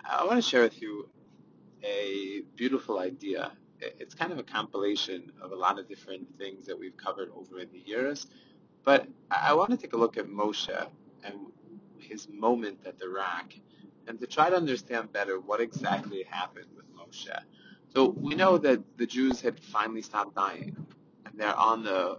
I want to share with you a beautiful idea. It's kind of a compilation of a lot of different things that we've covered over the years, but I want to take a look at Moshe and his moment at the rock and to try to understand better what exactly happened with Moshe. So we know that the Jews had finally stopped dying, and they're on the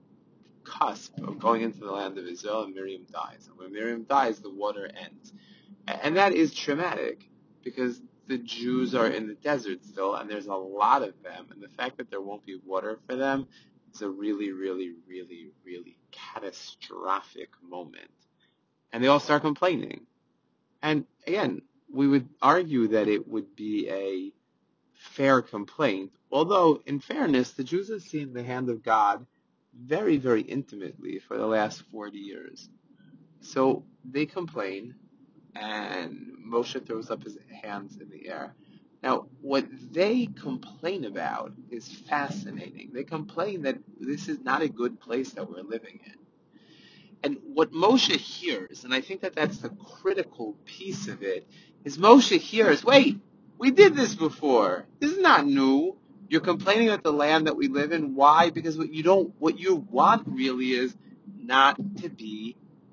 cusp of going into the land of Israel, and Miriam dies. And when Miriam dies, the water ends. And that is traumatic because the Jews are in the desert still, and there's a lot of them. And the fact that there won't be water for them is a really, really, really, really catastrophic moment. And they all start complaining. And again, we would argue that it would be a fair complaint, although, in fairness, the Jews have seen the hand of God very, very intimately for the last 40 years. So they complain, and Moshe throws up his hands in the air. Now, what they complain about is fascinating. They complain that this is not a good place that we're living in. And what Moshe hears, and I think that that's the critical piece of it, is Moshe hears, wait, we did this before. This is not new. You're complaining about the land that we live in. Why? Because what you want really is not to be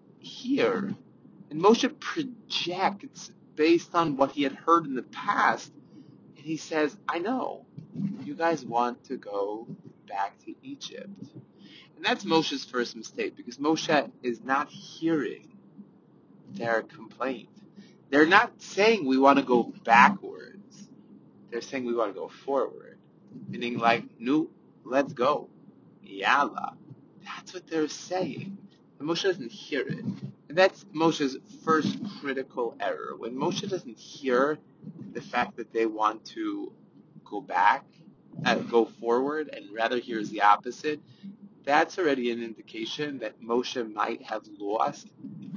here. And Moshe projects based on what he had heard in the past. And he says, I know, you guys want to go back to Egypt. And that's Moshe's first mistake, because Moshe is not hearing their complaint. They're not saying we want to go backwards. They're saying we want to go forward. Meaning like, no, let's go. Yalla. That's what they're saying. And Moshe doesn't hear it. And that's Moshe's first critical error. When Moshe doesn't hear the fact that they want to go back, go forward, and rather hears the opposite, that's already an indication that Moshe might have lost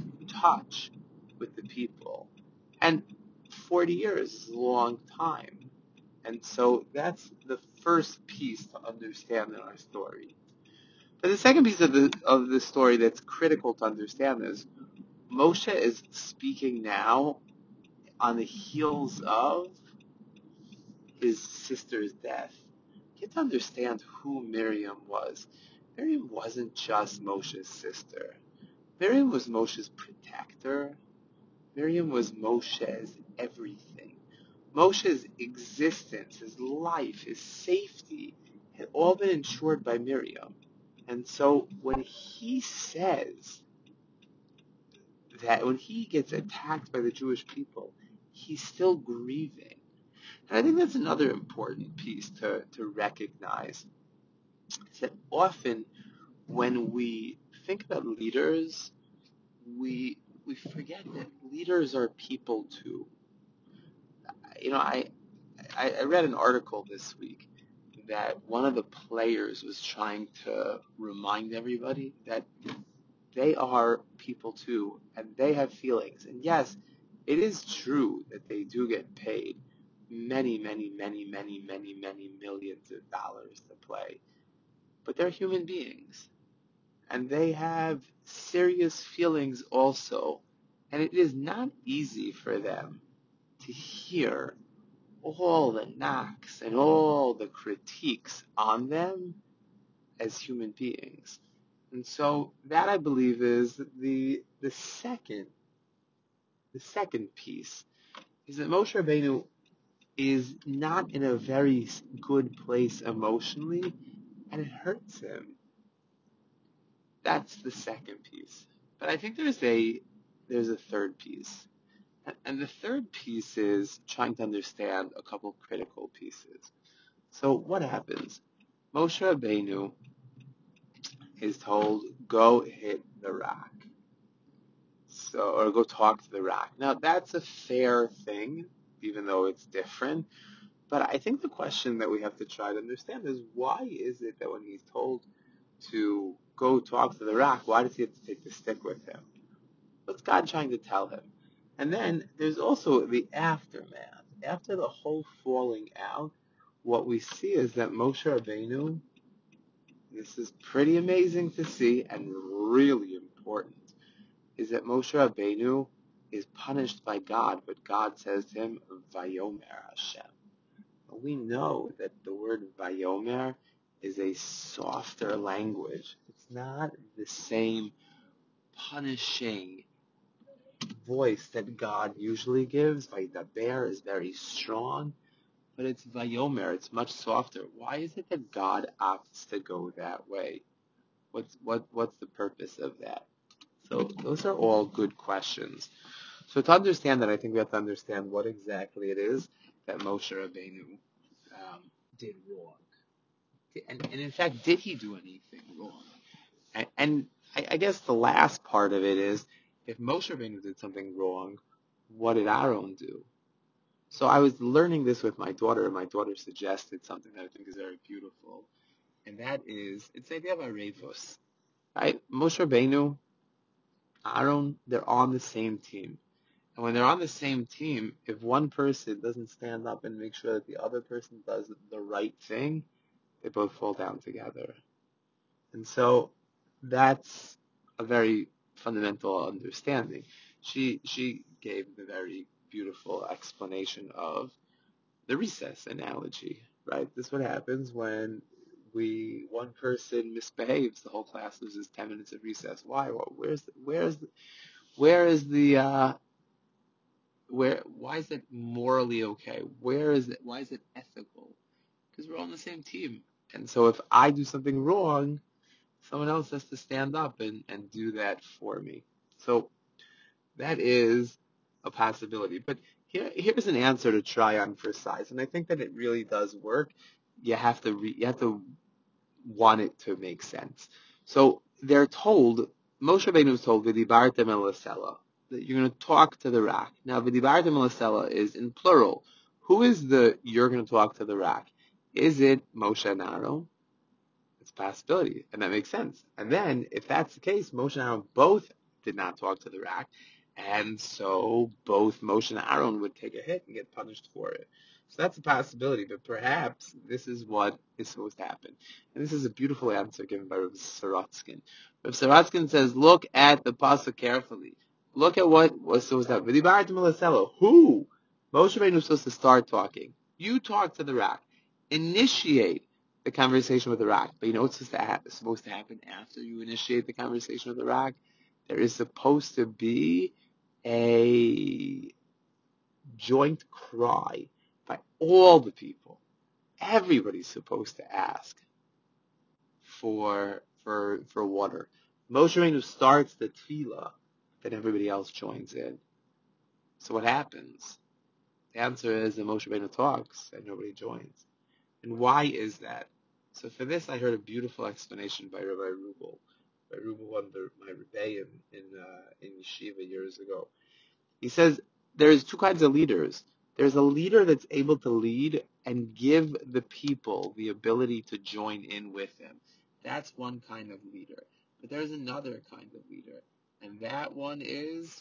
touch with the people. And 40 years is a long time. And so that's the first piece to understand in our story. But the second piece of the story that's critical to understand is Moshe is speaking now on the heels of his sister's death. You have to understand who Miriam was. Miriam wasn't just Moshe's sister. Miriam was Moshe's protector. Miriam was Moshe's everything. Moshe's existence, his life, his safety had all been ensured by Miriam. And so when he says that when he gets attacked by the Jewish people, he's still grieving. And I think that's another important piece to recognize, is that often when we think about leaders, we forget that leaders are people too. I read an article this week that one of the players was trying to remind everybody that they are people too, and they have feelings. And yes, it is true that they do get paid many, many, many, many, many, many millions of dollars to play. But they're human beings, and they have serious feelings also. And it is not easy for them to hear all the knocks and all the critiques on them as human beings. And so that, I believe, is the second piece, is that Moshe Rabbeinu is not in a very good place emotionally, and it hurts him. That's the second piece. But I think there's a third piece. And the third piece is trying to understand a couple critical pieces. So what happens? Moshe Rabbeinu is told, go hit the rock. Or go talk to the rock. Now, that's a fair thing, even though it's different. But I think the question that we have to try to understand is, why is it that when he's told to go talk to the rock, why does he have to take the stick with him? What's God trying to tell him? And then there's also the aftermath. After the whole falling out, what we see is that Moshe Rabbeinu, this is pretty amazing to see and really important, is that Moshe Rabbeinu is punished by God, but God says to him, Vayomer Hashem. We know that the word Vayomer is a softer language. It's not the same punishing voice that God usually gives. Vaydaber is very strong, but it's Vayomer. It's much softer. Why is it that God opts to go that way? What's the purpose of that? So those are all good questions. So to understand that, I think we have to understand what exactly it is that Moshe Rabbeinu did wrong. And in fact, did he do anything wrong? And I guess the last part of it is, if Moshe Rabbeinu did something wrong, what did Aaron do? So I was learning this with my daughter, and my daughter suggested something that I think is very beautiful, and that is, it's the idea of Arevos, right? Moshe Rabbeinu, Aaron, they're on the same team. And when they're on the same team, if one person doesn't stand up and make sure that the other person does the right thing, they both fall down together. And so that's a very fundamental understanding. She gave the very beautiful explanation of the recess analogy, right? This is what happens when one person misbehaves, the whole class loses 10 minutes of recess. Why? Well, where is the why is it morally okay? Why is it ethical? Because we're all on the same team. And so if I do something wrong, someone else has to stand up and do that for me. So that is a possibility. But here's an answer to try on for size, and I think that it really does work. You have to want it to make sense. So they're told, Moshe Rabbeinu is told, "V'dibartem el Hasela," that you're going to talk to the rock. Now, "V'dibartem el Hasela" is in plural. Who is the you're going to talk to the rock? Is it Moshe and Aaron? It's a possibility, and that makes sense. And then, if that's the case, Moshe and Aaron both did not talk to the rock, and so both Moshe and Aaron would take a hit and get punished for it. So that's a possibility, but perhaps this is what is supposed to happen. And this is a beautiful answer given by Rav Sorotskin. Rav Sorotskin says, look at the pasuk carefully. Look at what was supposed to happen. Who? Moshe Rabbeinu was supposed to start talking. You talk to the rock. Initiate the conversation with the rock. But you know what's supposed to happen after you initiate the conversation with the rock? There is supposed to be a joint cry by all the people. Everybody's supposed to ask for water. Moshe Rabbeinu starts the tefillah, then everybody else joins in. So what happens? The answer is that Moshe Rabbeinu talks and nobody joins. And why is that? So for this, I heard a beautiful explanation by Rabbi Rubel. Rabbi Rubel, one of my rebbeim in yeshiva years ago. He says there's two kinds of leaders. There's a leader that's able to lead and give the people the ability to join in with him. That's one kind of leader. But there's another kind of leader, and that one is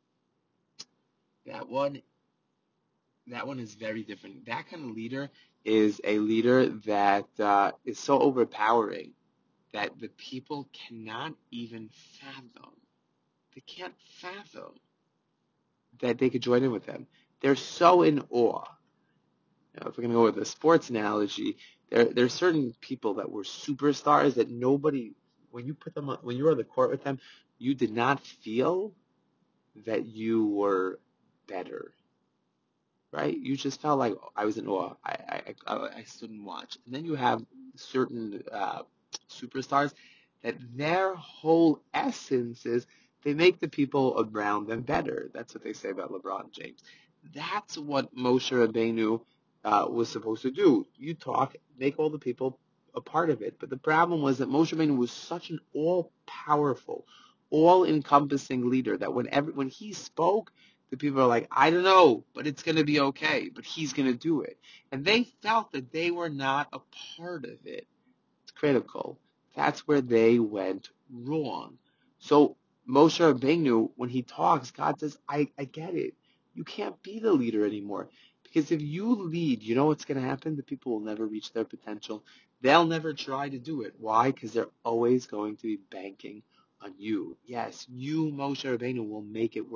very different. That kind of leader is a leader that is so overpowering that the people cannot even fathom. They can't fathom that they could join in with them. They're so in awe. If we're going to go with a sports analogy, there are certain people that were superstars that nobody, when you were on the court with them, you did not feel that you were better. Right? You just felt like I was in awe. I stood and watched. And then you have certain superstars that their whole essence is they make the people around them better. That's what they say about LeBron James. That's what Moshe Rabbeinu was supposed to do. You talk, make all the people a part of it. But the problem was that Moshe Rabbeinu was such an all-powerful, all-encompassing leader that when he spoke, the people are like, I don't know, but it's going to be okay. But he's going to do it. And they felt that they were not a part of it. It's critical. That's where they went wrong. So Moshe Rabbeinu, when he talks, God says, I get it. You can't be the leader anymore. Because if you lead, you know what's going to happen? The people will never reach their potential. They'll never try to do it. Why? Because they're always going to be banking on you. Yes, you, Moshe Rabbeinu, will make it work.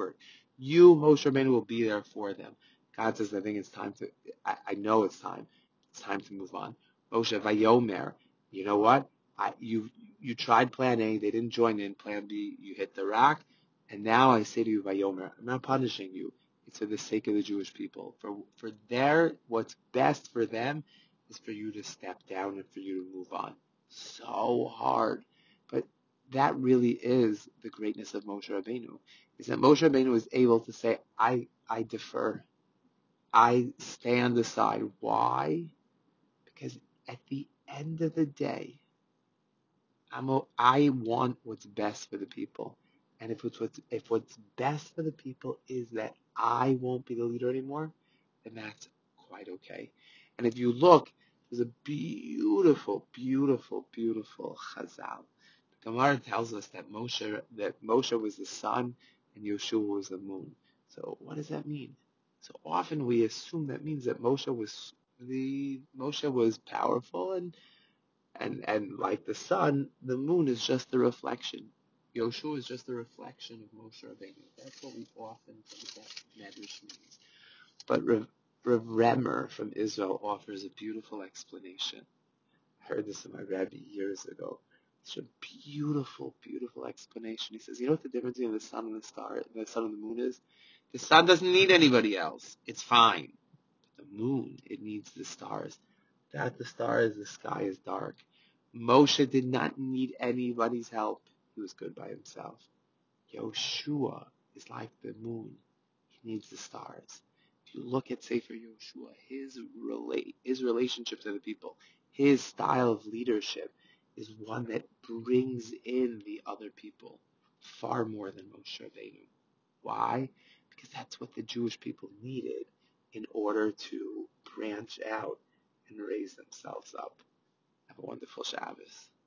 You, Moshe Rabbeinu, will be there for them. God says, I think it's time to, I know it's time. It's time to move on. Moshe Vayomer, you know what? You tried plan A, they didn't join in. Plan B, you hit the rock. And now I say to you, Vayomer, I'm not punishing you. It's for the sake of the Jewish people. What's best for them is for you to step down and for you to move on. So hard. But that really is the greatness of Moshe Rabbeinu, is that Moshe Rabbeinu was able to say, I defer. I stand aside. Why? Because at the end of the day, I want what's best for the people. And if what's best for the people is that I won't be the leader anymore, then that's quite okay. And if you look, there's a beautiful, beautiful, beautiful chazal. The Gemara tells us that Moshe was the sun and Yeshua was the moon. So what does that mean? So often we assume that means that Moshe was powerful and like the sun, the moon is just the reflection. Yoshua is just the reflection of Moshe Rabbeinu. That's what we often think that Medrash means. But Rav Remer from Israel offers a beautiful explanation. I heard this in my rabbi years ago. It's a beautiful, beautiful explanation. He says, you know what the difference between the sun and the sun and the moon is? The sun doesn't need anybody else. It's fine. The moon, it needs the stars. Without the stars, the sky is dark. Moshe did not need anybody's help. He was good by himself. Yoshua is like the moon. He needs the stars. If you look at Sefer Yoshua, his relationship to the people, his style of leadership is one that brings in the other people far more than Moshe Rabbeinu. Why? Because that's what the Jewish people needed in order to branch out and raise themselves up. Have a wonderful Shabbos.